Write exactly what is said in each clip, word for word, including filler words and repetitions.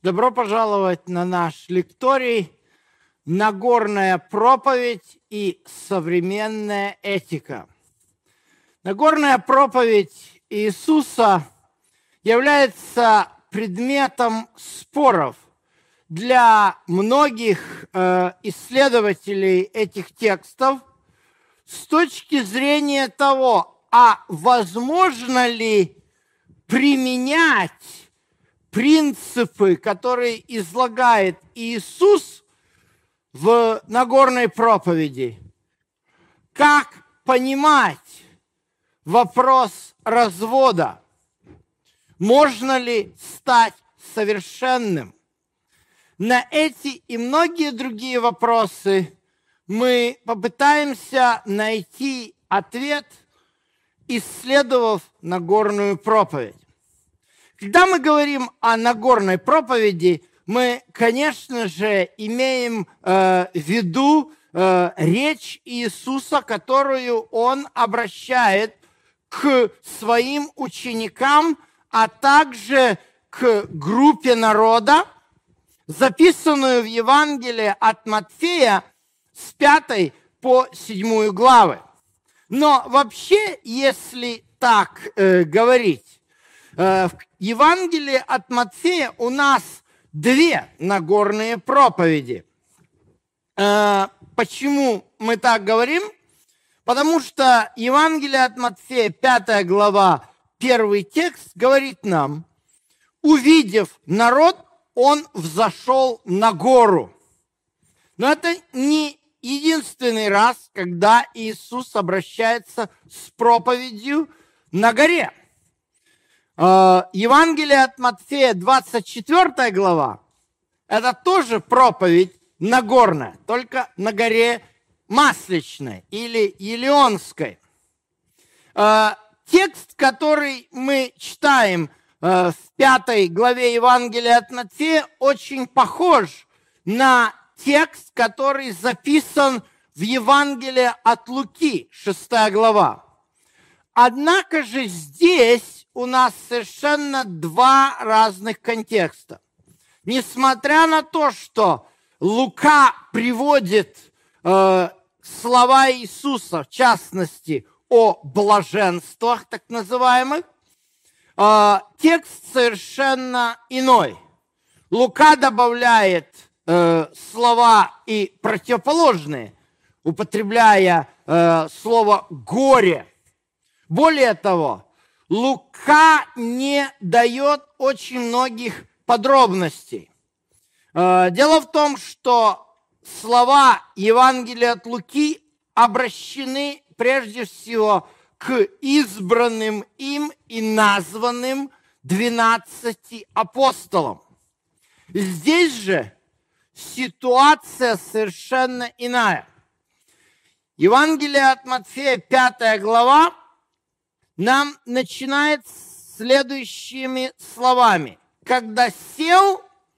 Добро пожаловать на наш лекторий «Нагорная проповедь и современная этика». Нагорная проповедь Иисуса является предметом споров для многих э, исследователей этих текстов с точки зрения того, а возможно ли применять принципы, которые излагает Иисус в Нагорной проповеди. Как понимать вопрос развода? Можно ли стать совершенным? На эти и многие другие вопросы мы попытаемся найти ответ, исследовав Нагорную проповедь. Когда мы говорим о Нагорной проповеди, мы, конечно же, имеем э, в виду э, речь Иисуса, которую Он обращает к своим ученикам, а также к группе народа, записанную в Евангелии от Матфея с пятой по седьмую главы. Но вообще, если так э, говорить, э, в Евангелии от Матфея у нас две Нагорные проповеди. Э, почему мы так говорим? Потому что Евангелие от Матфея, пятая глава, первый текст говорит нам: увидев народ, он взошел на гору. Но это не единственный раз, когда Иисус обращается с проповедью на горе. Евангелие от Матфея, двадцать четвёртая глава, это тоже проповедь Нагорная, только на горе Масличной или Елеонской. Текст, который мы читаем в пятой главе Евангелия от Матфея, очень похож на текст, который записан в Евангелии от Луки, шестая глава. Однако же здесь у нас совершенно два разных контекста. Несмотря на то, что Лука приводит э, слова Иисуса, в частности, о блаженствах, так называемых, э, текст совершенно иной. Лука добавляет э, слова и противоположные, употребляя э, слово «горе». Более того, Лука не дает очень многих подробностей. Дело в том, что слова Евангелия от Луки обращены прежде всего к избранным им и названным двенадцати апостолам. Здесь же ситуация совершенно иная. Евангелие от Матфея, пятая глава, нам начинает следующими словами. Когда сел,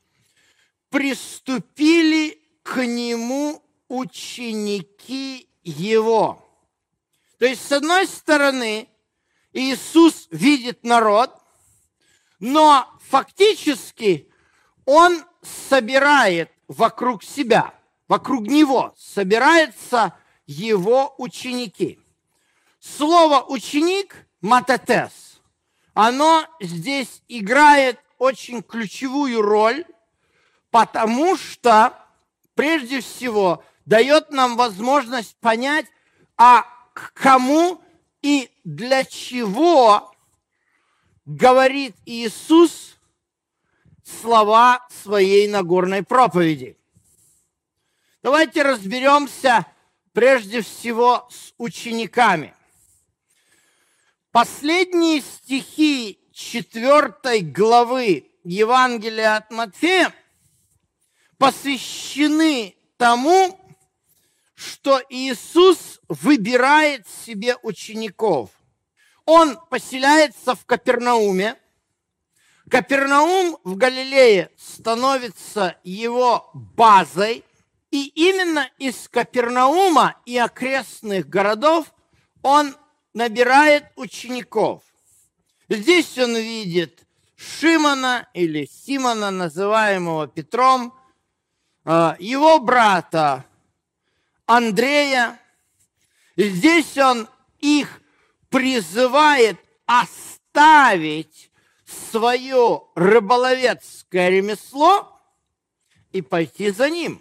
приступили к нему ученики его. То есть, с одной стороны, Иисус видит народ, но фактически он собирает вокруг себя, вокруг него собираются его ученики. Слово «ученик» матетес, оно здесь играет очень ключевую роль, потому что, прежде всего, дает нам возможность понять, а к кому и для чего говорит Иисус слова своей Нагорной проповеди. Давайте разберемся прежде всего с учениками. Последние стихи четвёртой главы Евангелия от Матфея посвящены тому, что Иисус выбирает себе учеников. Он поселяется в Капернауме. Капернаум в Галилее становится его базой, и именно из Капернаума и окрестных городов он набирает учеников. Здесь он видит Шимона или Симона, называемого Петром, его брата Андрея. И здесь он их призывает оставить свое рыболовецкое ремесло и пойти за ним.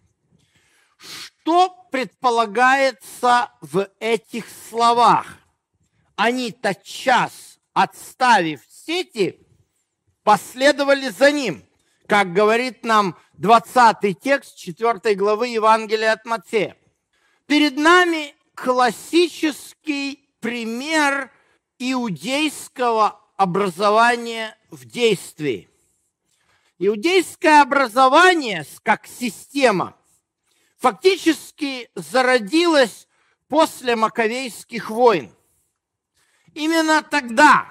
Что предполагается в этих словах? Они тотчас, отставив сети, последовали за ним, как говорит нам двадцатый текст четвёртой главы Евангелия от Матфея. Перед нами классический пример иудейского образования в действии. Иудейское образование как система фактически зародилось после Маковейских войн. Именно тогда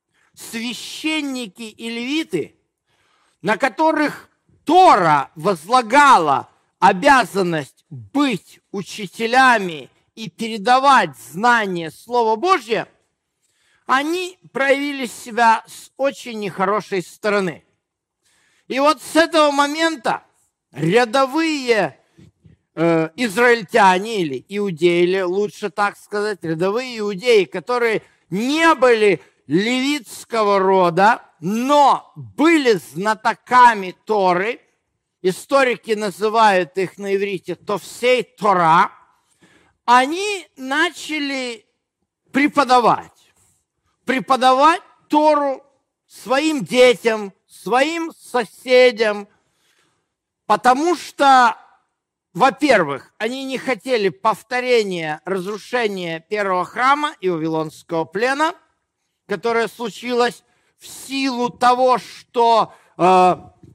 священники и левиты, на которых Тора возлагала обязанность быть учителями и передавать знания Слова Божьего, они проявили себя с очень нехорошей стороны. И вот с этого момента рядовые э, израильтяне, или иудеи, или лучше так сказать, рядовые иудеи, которые не были левитского рода, но были знатоками Торы, историки называют их на иврите «Товсей Тора», они начали преподавать. Преподавать Тору своим детям, своим соседям, потому что, во-первых, они не хотели повторения разрушения первого храма и Вавилонского плена, которое случилось в силу того, что э,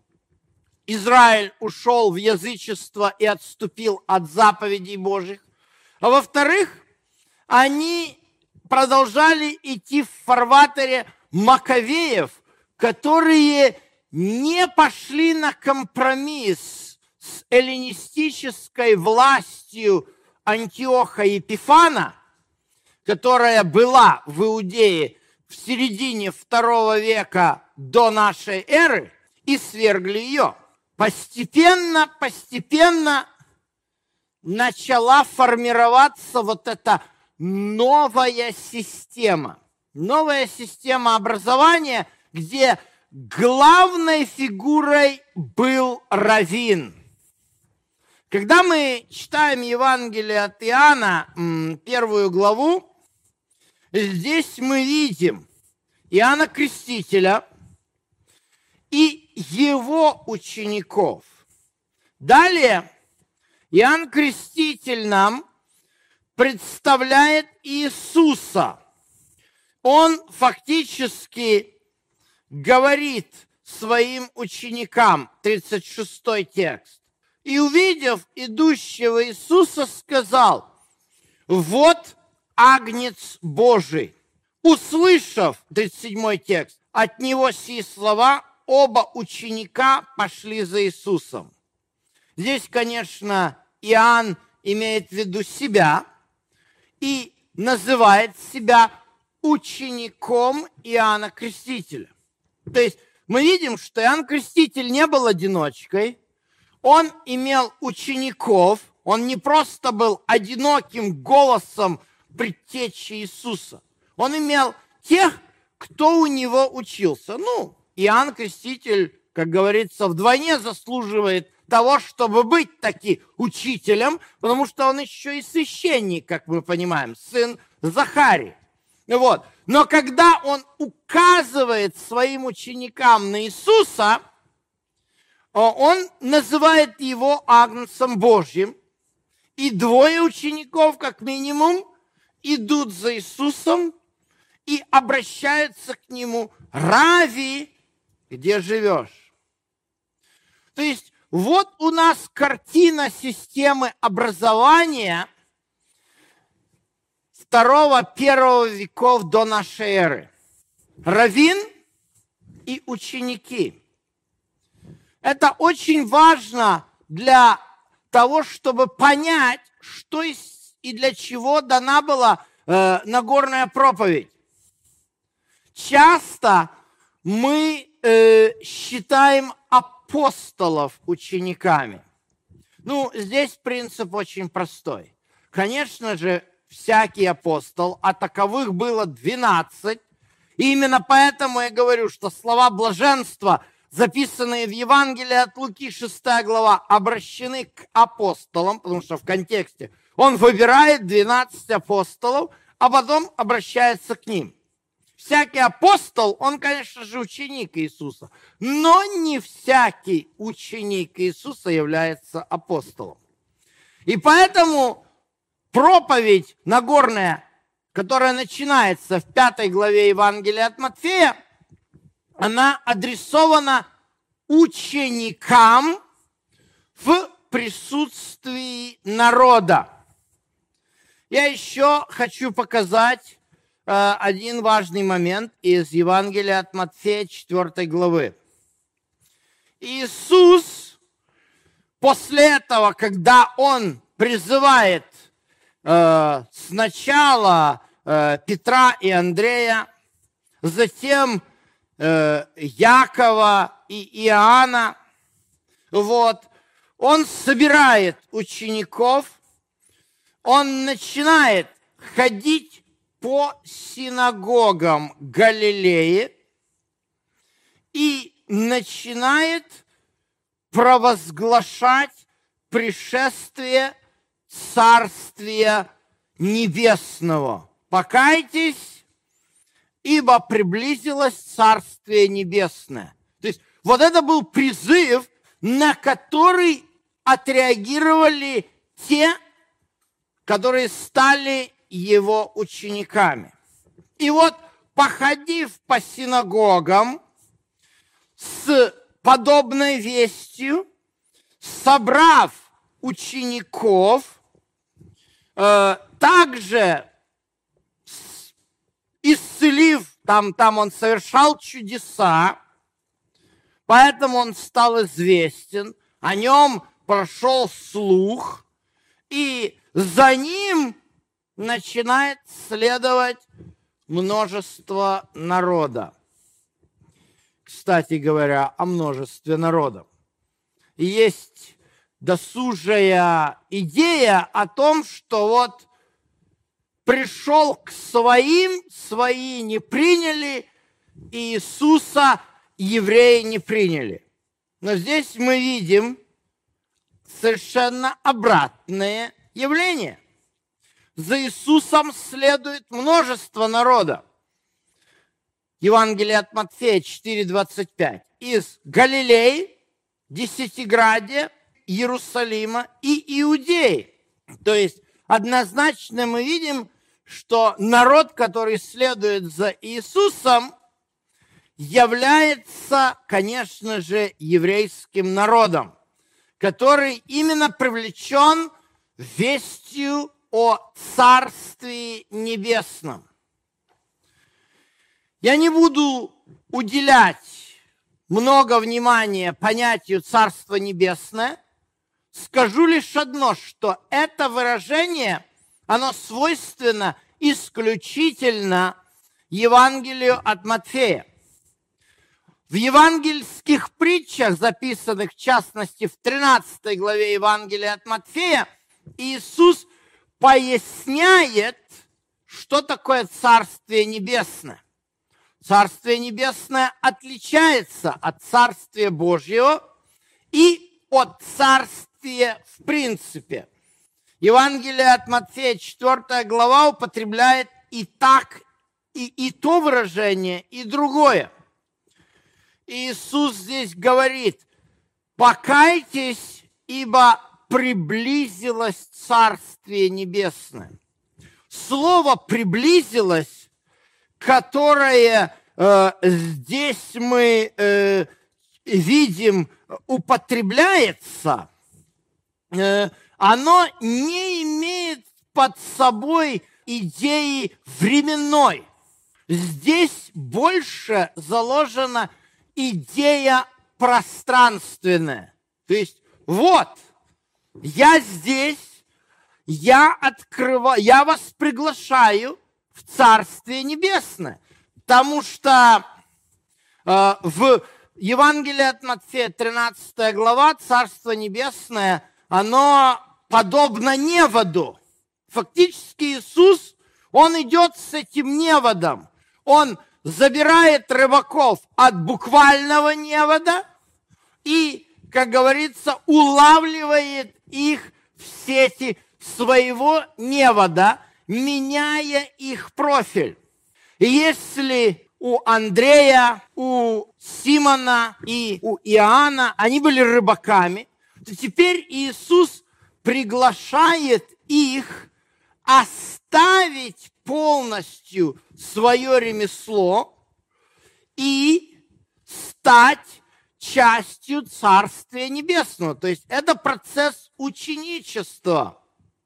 Израиль ушел в язычество и отступил от заповедей Божьих. А во-вторых, они продолжали идти в фарватере Маковеев, которые не пошли на компромисс с эллинистической властью Антиоха Епифана, которая была в Иудее в середине второго века до нашей эры, и свергли ее. Постепенно, постепенно начала формироваться вот эта новая система. Новая система образования, где главной фигурой был раввин. Когда мы читаем Евангелие от Иоанна, первую главу, здесь мы видим Иоанна Крестителя и его учеников. Далее Иоанн Креститель нам представляет Иисуса. Он фактически говорит своим ученикам, тридцать шестой текст, «И, увидев идущего Иисуса, сказал: вот Агнец Божий». Услышав, тридцать седьмой текст, от него сии слова, оба ученика пошли за Иисусом. Здесь, конечно, Иоанн имеет в виду себя и называет себя учеником Иоанна Крестителя. То есть мы видим, что Иоанн Креститель не был одиночкой, он имел учеников, он не просто был одиноким голосом предтечи Иисуса, он имел тех, кто у него учился. Ну, Иоанн Креститель, как говорится, вдвойне заслуживает того, чтобы быть таки учителем, потому что он еще и священник, как мы понимаем, сын Захарии. Вот. Но когда он указывает своим ученикам на Иисуса, он называет его Агнцем Божьим, и двое учеников, как минимум, идут за Иисусом и обращаются к нему: «Рави, где живешь?» То есть вот у нас картина системы образования второго-первого веков до нашей эры. Раввин и ученики. Это очень важно для того, чтобы понять, что и для чего дана была э, Нагорная проповедь. Часто мы э, считаем апостолов учениками. Ну, здесь принцип очень простой. Конечно же, всякий апостол, а таковых было двенадцать. И именно поэтому я говорю, что слова блаженства, записанные в Евангелии от Луки, шестая глава, обращены к апостолам, потому что в контексте он выбирает двенадцать апостолов, а потом обращается к ним. Всякий апостол, он, конечно же, ученик Иисуса, но не всякий ученик Иисуса является апостолом. И поэтому проповедь Нагорная, которая начинается в пятой главе Евангелия от Матфея, она адресована ученикам в присутствии народа. Я еще хочу показать э, один важный момент из Евангелия от Матфея четвёртой главы. Иисус после этого, когда Он призывает э, сначала э, Петра и Андрея, затем э, Якова и Иоанна, вот, Он собирает учеников, Он начинает ходить по синагогам Галилеи и начинает провозглашать пришествие Царствия Небесного. Покайтесь, ибо приблизилось Царствие Небесное. То есть вот это был призыв, на который отреагировали те, которые стали его учениками. И вот, походив по синагогам с подобной вестью, собрав учеников, э, также исцелив, там, там он совершал чудеса, поэтому он стал известен, о нем прошел слух, и за ним начинает следовать множество народа. Кстати говоря, о множестве народа. Есть досужая идея о том, что вот пришел к своим, свои не приняли, и Иисуса евреи не приняли. Но здесь мы видим совершенно обратное явление. За Иисусом следует множество народа. Евангелие от Матфея четыре двадцать пять. Из Галилеи, Десятиградия, Иерусалима и Иудеи. То есть однозначно мы видим, что народ, который следует за Иисусом, является, конечно же, еврейским народом, который именно привлечен вестью о Царстве Небесном. Я не буду уделять много внимания понятию Царство Небесное. Скажу лишь одно, что это выражение, оно свойственно исключительно Евангелию от Матфея. В евангельских притчах, записанных в частности в тринадцатой главе Евангелия от Матфея, Иисус поясняет, что такое Царствие Небесное. Царствие Небесное отличается от Царствия Божьего и от Царствия в принципе. Евангелие от Матфея, четвёртая глава, употребляет и так, и, и то выражение, и другое. Иисус здесь говорит: покайтесь, ибо приблизилось Царствие Небесное. Слово «приблизилось», которое э, здесь мы э, видим употребляется, э, оно не имеет под собой идеи временной. Здесь больше заложена идея пространственная. То есть вот, я здесь, я открываю, я вас приглашаю в Царствие Небесное, потому что В Евангелии от Матфея, тринадцатая глава, Царство Небесное, оно подобно неводу. Фактически Иисус, Он идет с этим неводом. Он забирает рыбаков от буквального невода и, как говорится, улавливает их в сети своего невода, меняя их профиль. И если у Андрея, у Симона и у Иоанна они были рыбаками, то теперь Иисус приглашает их оставить полностью свое ремесло и стать частью Царствия Небесного. То есть это процесс ученичества.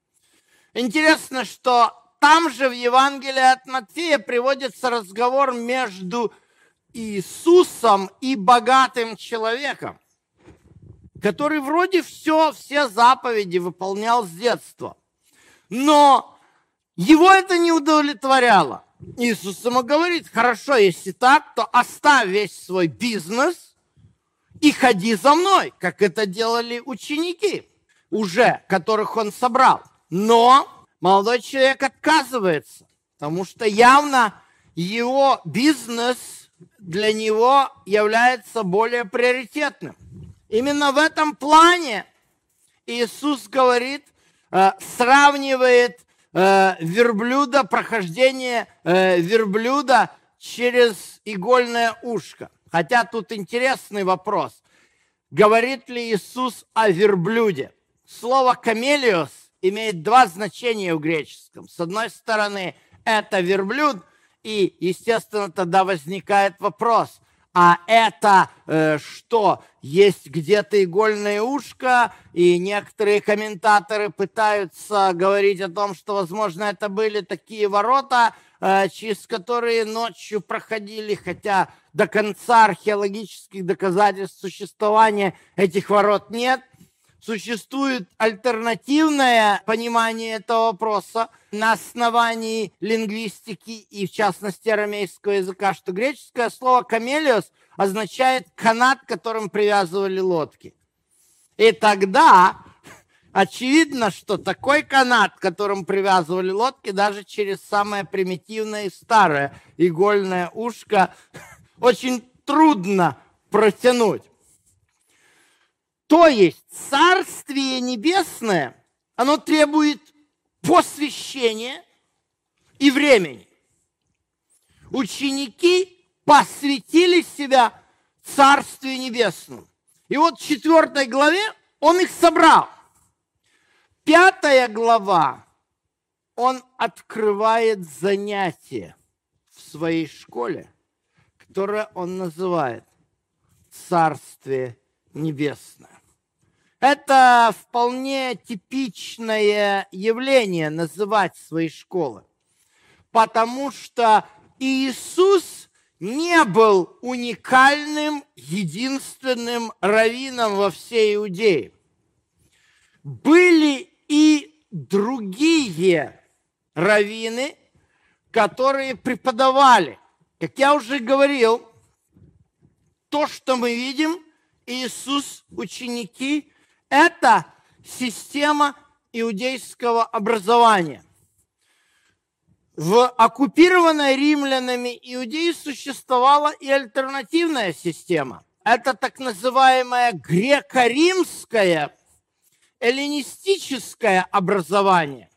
Интересно, что там же в Евангелии от Матфея приводится разговор между Иисусом и богатым человеком, который вроде все, все заповеди выполнял с детства. Но его это не удовлетворяло. Иисус ему говорит: хорошо, если так, то оставь весь свой бизнес и ходи за мной, как это делали ученики уже, которых он собрал. Но молодой человек отказывается, потому что явно его бизнес для него является более приоритетным. Именно в этом плане Иисус говорит, э, сравнивает э, верблюда, прохождение э, верблюда через игольное ушко. Хотя тут интересный вопрос. Говорит ли Иисус о верблюде? Слово «камелиос» имеет два значения в греческом. С одной стороны, это верблюд, и, естественно, тогда возникает вопрос, а это э, что? Есть где-то игольное ушко, и некоторые комментаторы пытаются говорить о том, что, возможно, это были такие ворота, э, через которые ночью проходили, хотя до конца археологических доказательств существования этих ворот нет. Существует альтернативное понимание этого вопроса на основании лингвистики и, в частности, арамейского языка, что греческое слово «камелиос» означает канат, которым привязывали лодки. И тогда очевидно, что такой канат, которым привязывали лодки, даже через самое примитивное и старое игольное ушко, очень трудно протянуть. То есть Царствие Небесное, оно требует посвящения и времени. Ученики посвятили себя Царствию Небесному. И вот в четвертой главе он их собрал. Пятая глава, он открывает занятие в своей школе, которое он называет Царствие Небесное. Это вполне типичное явление называть свои школы, потому что Иисус не был уникальным, единственным раввином во всей Иудее. Были и другие раввины, которые преподавали. Как я уже говорил, то, что мы видим, Иисус, ученики, это система иудейского образования. В оккупированной римлянами Иудее существовала и альтернативная система. Это так называемое греко-римское, эллинистическое образование.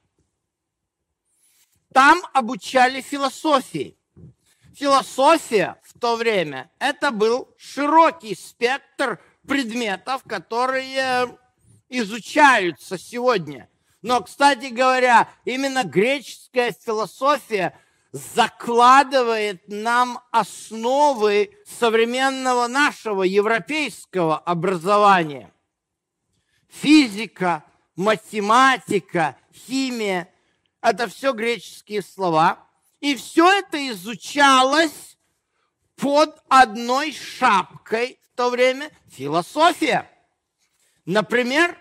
Там обучали философии. Философия в то время – это был широкий спектр предметов, которые изучаются сегодня. Но, кстати говоря, именно греческая философия закладывает нам основы современного нашего европейского образования. Физика, математика, химия – это все греческие слова. И все это изучалось под одной шапкой в то время – философия. Например,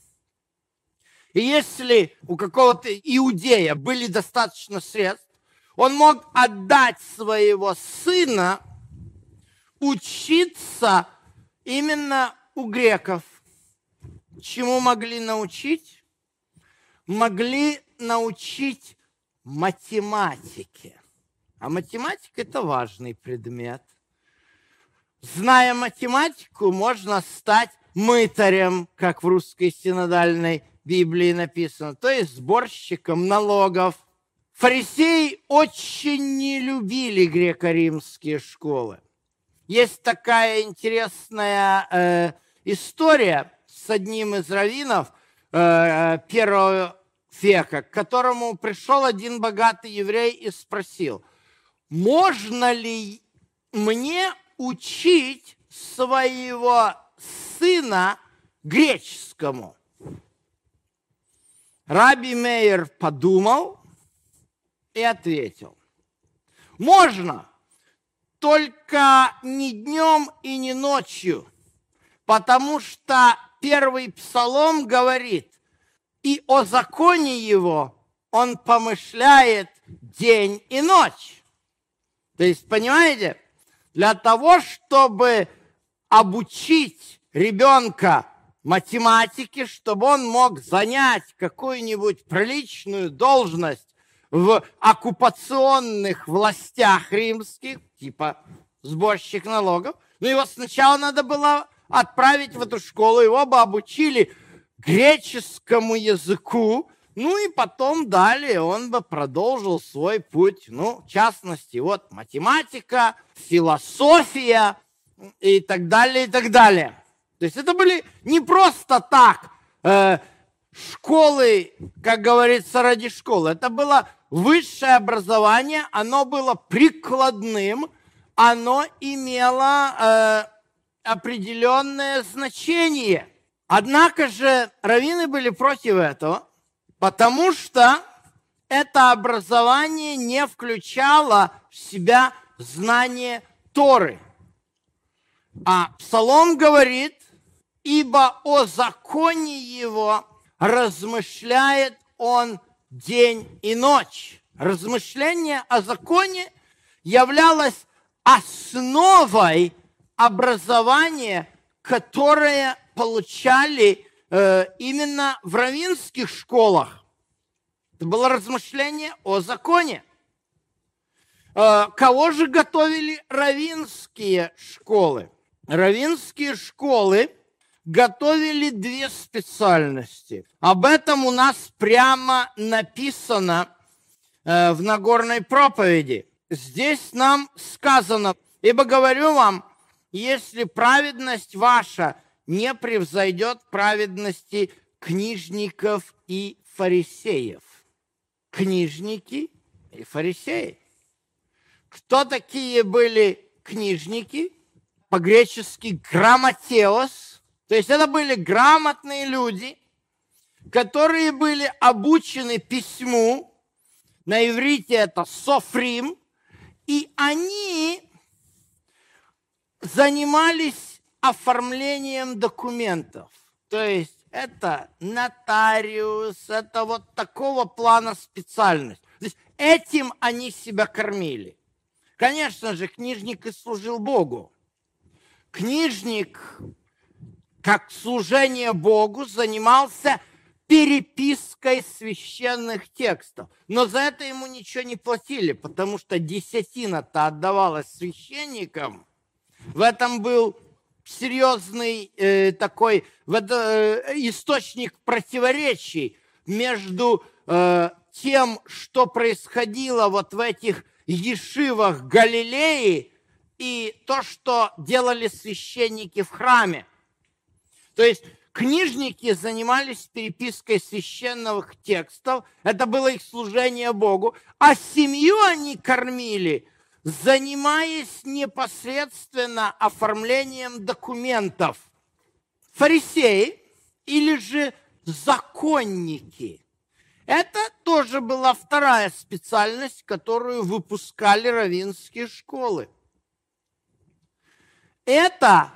если у какого-то иудея были достаточно средств, он мог отдать своего сына учиться именно у греков. Чему могли научить? Могли научить математике. А математика – это важный предмет. Зная математику, можно стать мытарем, как в русской синодальной Библии написано, то есть сборщиком налогов. Фарисеи очень не любили греко-римские школы. Есть такая интересная э, история с одним из раввинов э, первого века, к которому пришел один богатый еврей и спросил: можно ли мне учить своего сына греческому? Раби Меир подумал и ответил: можно, только не днем и не ночью, потому что первый псалом говорит: и о законе его он помышляет день и ночь. То есть, понимаете, для того, чтобы обучить ребенка математике, чтобы он мог занять какую-нибудь приличную должность в оккупационных властях римских, типа сборщик налогов, но его сначала надо было отправить в эту школу, его бы обучили греческому языку, ну и потом далее он бы продолжил свой путь. Ну, в частности, вот математика, философия и так далее, и так далее. То есть это были не просто так э, школы, как говорится, ради школы. Это было высшее образование, оно было прикладным, оно имело э, определенное значение. Однако же раввины были против этого, потому что это образование не включало в себя знание Торы. А Псалом говорит: ибо о законе его размышляет он день и ночь. Размышление о законе являлось основой образования, которое получали э, именно в раввинских школах. Это было размышление о законе. Э, кого же готовили раввинские школы? Раввинские школы готовили две специальности. Об этом у нас прямо написано э, в Нагорной проповеди. Здесь нам сказано: ибо говорю вам, если праведность ваша не превзойдет праведности книжников и фарисеев. Книжники и фарисеи. Кто такие были книжники? По-гречески грамотеос. То есть это были грамотные люди, которые были обучены письму. На иврите это софрим. И они занимались оформлением документов. То есть это нотариус, это вот такого плана специальность. То есть этим они себя кормили. Конечно же, книжник и служил Богу. Книжник, как служение Богу, занимался перепиской священных текстов. Но за это ему ничего не платили, потому что десятина-то отдавалась священникам. В этом был серьезный э, такой в это, э, источник противоречий между э, тем, что происходило вот в этих ешивах Галилеи, и то, что делали священники в храме. То есть книжники занимались перепиской священных текстов, это было их служение Богу, а семью они кормили, занимаясь непосредственно оформлением документов. Фарисеи или же законники. Это тоже была вторая специальность, которую выпускали раввинские школы. Это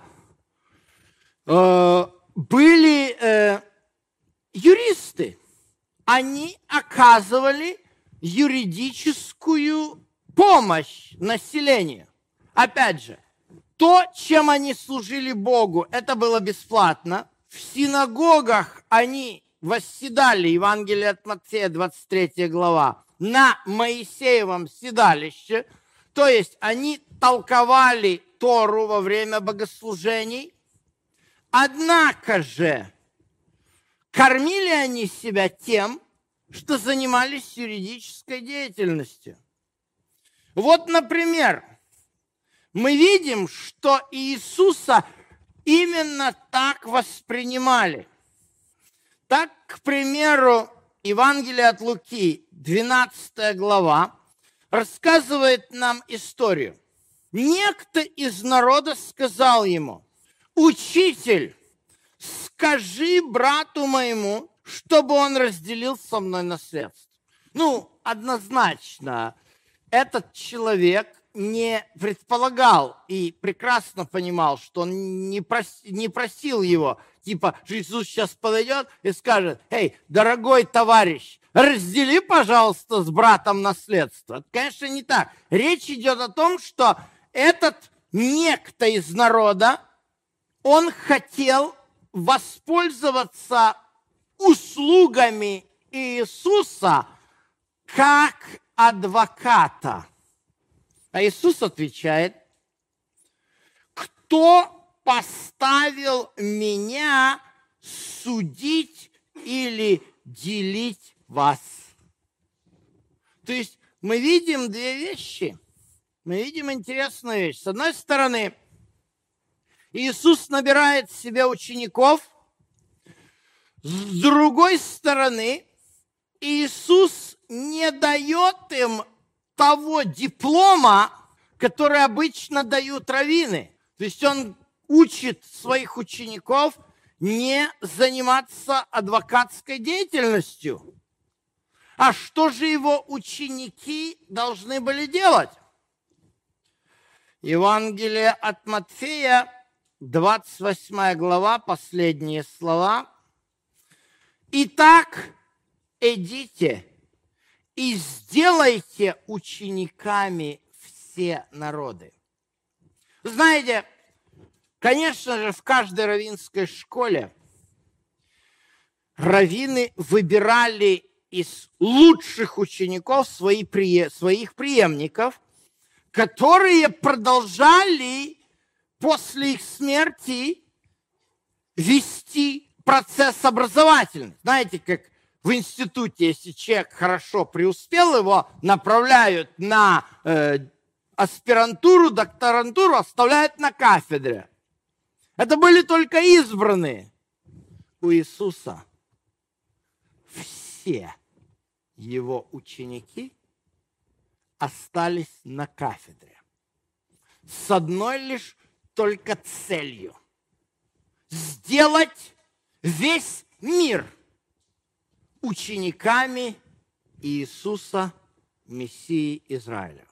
э, были э, юристы. Они оказывали юридическую помощь населению. Опять же, То, чем они служили Богу, это было бесплатно. В синагогах они восседали, Евангелие от Матфея, двадцать третья глава, на Моисеевом седалище. То есть они толковали Тору во время богослужений. Однако же кормили они себя тем, что занимались юридической деятельностью. Вот, например, мы видим, что Иисуса именно так воспринимали. Так, к примеру, Евангелие от Луки, двенадцатая глава, рассказывает нам историю. Некто из народа сказал ему: «Учитель, скажи брату моему, чтобы он разделил со мной наследство». Ну, однозначно, этот человек не предполагал и прекрасно понимал, что он не, прос, не просил его, типа, Иисус сейчас подойдет и скажет: «Эй, дорогой товарищ, раздели, пожалуйста, с братом наследство». Это, конечно, не так. Речь идет о том, что этот некто из народа, он хотел воспользоваться услугами Иисуса как адвоката. А Иисус отвечает: «Кто поставил меня судить или делить вас?» То есть мы видим две вещи. Мы видим интересную вещь. С одной стороны, Иисус набирает себе учеников. С другой стороны, Иисус не дает им того диплома, который обычно дают раввины. То есть он учит своих учеников не заниматься адвокатской деятельностью. А что же его ученики должны были делать? Евангелие от Матфея, двадцать восьмая глава, последние слова. «Итак, идите и сделайте учениками все народы». Знаете, конечно же, в каждой раввинской школе раввины выбирали из лучших учеников свои, своих преемников, которые продолжали после их смерти вести процесс образовательный. Знаете, как в институте, если человек хорошо преуспел, его направляют на э, аспирантуру, докторантуру, оставляют на кафедре. Это были только избранные. У Иисуса все его ученики остались на кафедре с одной лишь только целью – сделать весь мир учениками Иисуса, Мессии Израиля.